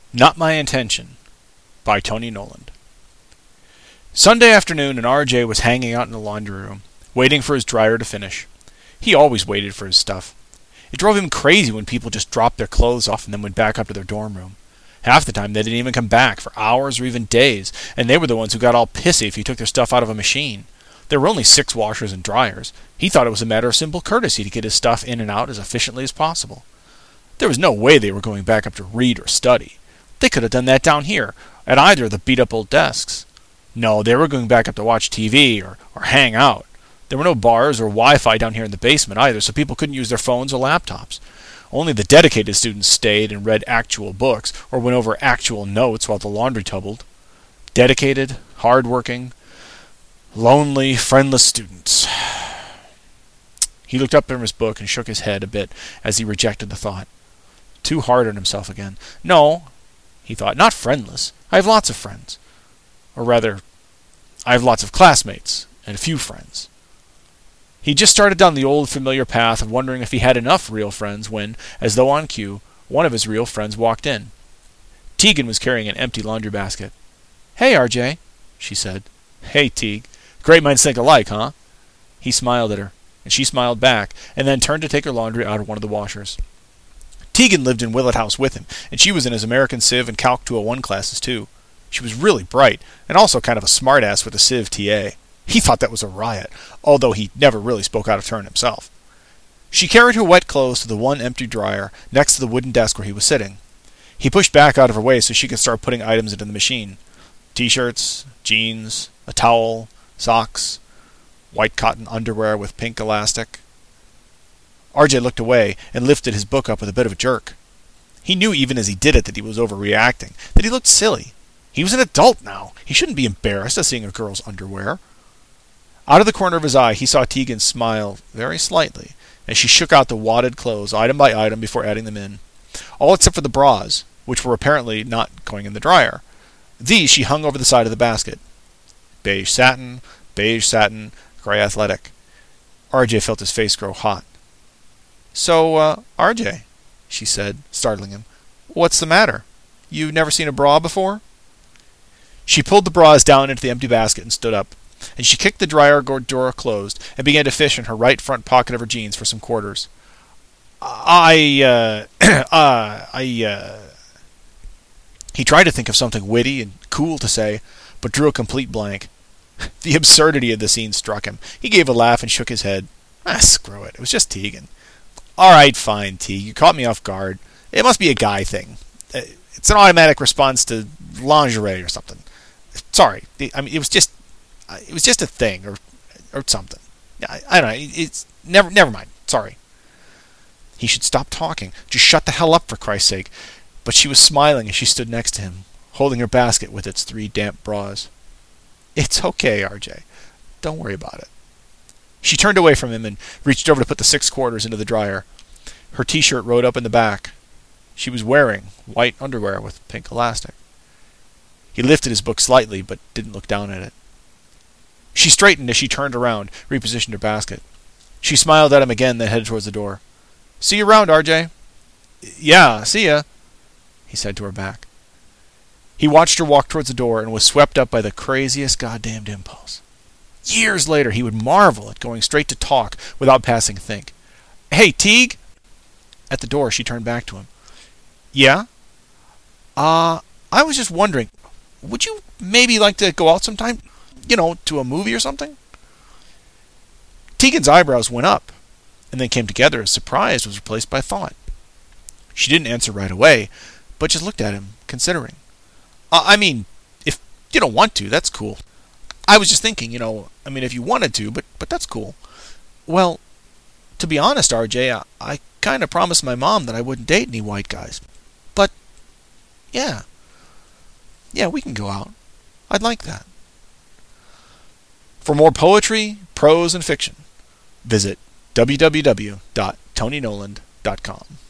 Not My Intention by Tony Noland. Sunday afternoon, and R.J. was hanging out in the laundry room, waiting for his dryer to finish. He always waited for his stuff. It drove him crazy when people just dropped their clothes off and then went back up to their dorm room. Half the time they didn't even come back for hours or even days, and they were the ones who got all pissy if you took their stuff out of a machine. There were only 6 washers and dryers. He thought it was a matter of simple courtesy to get his stuff in and out as efficiently as possible. There was no way they were going back up to read or study. They could have done that down here, at either of the beat-up old desks. No, they were going back up to watch TV or hang out. There were no bars or Wi-Fi down here in the basement either, so people couldn't use their phones or laptops. Only the dedicated students stayed and read actual books or went over actual notes while the laundry tumbled. Dedicated, hard-working, lonely, friendless students. He looked up from his book and shook his head a bit as he rejected the thought. Too hard on himself again. No, he thought, not friendless. I have lots of friends. Or rather, I have lots of classmates and a few friends. He just started down the old familiar path of wondering if he had enough real friends when, as though on cue, one of his real friends walked in. Tegan was carrying an empty laundry basket. "Hey, R.J.," she said. "Hey, Teague. Great minds think alike, huh?" He smiled at her, and she smiled back, and then turned to take her laundry out of one of the washers. Tegan lived in Willett House with him, and she was in his American Civ and Calc 201 classes, too. She was really bright, and also kind of a smartass with a Civ TA. He thought that was a riot, although he never really spoke out of turn himself. She carried her wet clothes to the one empty dryer next to the wooden desk where he was sitting. He pushed back out of her way so she could start putting items into the machine. T-shirts, jeans, a towel, socks, white cotton underwear with pink elastic. R.J. looked away and lifted his book up with a bit of a jerk. He knew even as he did it that he was overreacting, that he looked silly. He was an adult now. He shouldn't be embarrassed at seeing a girl's underwear. Out of the corner of his eye, he saw Tegan smile very slightly as she shook out the wadded clothes item by item before adding them in. All except for the bras, which were apparently not going in the dryer. These she hung over the side of the basket. Beige satin, gray athletic. R.J. felt his face grow hot. "So, R.J.," she said, startling him, "what's the matter? You've never seen a bra before?" She pulled the bras down into the empty basket and stood up, and she kicked the dryer door closed and began to fish in her right front pocket of her jeans for some quarters. He tried to think of something witty and cool to say, but drew a complete blank. The absurdity of the scene struck him. He gave a laugh and shook his head. Screw it. It was just Tegan. "All right, fine, T. You caught me off guard. It must be a guy thing. It's an automatic response to lingerie or something. Sorry. It was just a thing or something. I don't know. It's never mind. Sorry." He should stop talking. Just shut the hell up, for Christ's sake. But she was smiling as she stood next to him, holding her basket with its 3 damp bras. "It's okay, R.J. Don't worry about it." She turned away from him and reached over to put the 6 quarters into the dryer. Her T-shirt rode up in the back. She was wearing white underwear with pink elastic. He lifted his book slightly, but didn't look down at it. She straightened as she turned around, repositioned her basket. She smiled at him again, then headed towards the door. "See you around, R.J." "Yeah, see ya," he said to her back. He watched her walk towards the door and was swept up by the craziest goddamned impulse. Years later, he would marvel at going straight to talk without passing think. "Hey, Teague!" At the door, she turned back to him. "Yeah? I was just wondering, would you maybe like to go out sometime? To a movie or something?" Tegan's eyebrows went up, and then came together as surprise was replaced by thought. She didn't answer right away, but just looked at him, considering. If you don't want to, that's cool. I was just thinking, if you wanted to, but that's cool." "Well, to be honest, R.J., I kind of promised my mom that I wouldn't date any white guys. But, yeah, we can go out. I'd like that." For more poetry, prose, and fiction, visit www.tonynoland.com.